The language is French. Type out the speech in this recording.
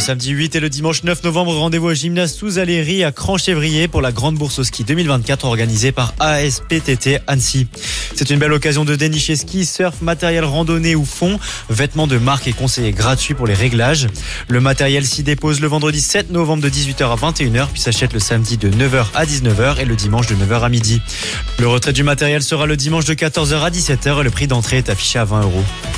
samedi 8 et le dimanche 9 novembre, rendez-vous au gymnase sous Aléry à Cran-Chevrier pour la grande bourse au ski 2024 organisée par ASPTT Annecy. C'est une belle occasion de dénicher ski, surf, matériel randonnée ou fond. Vêtements de marque et conseillers gratuits pour les réglages. Le matériel s'y dépose le vendredi 7 novembre de 18h à 21h puis s'achète le samedi de 9h à 19h et le dimanche de 9h à midi. Le retrait du matériel sera le dimanche de 14h à 17h et le prix d'entrée est affiché à 20 €.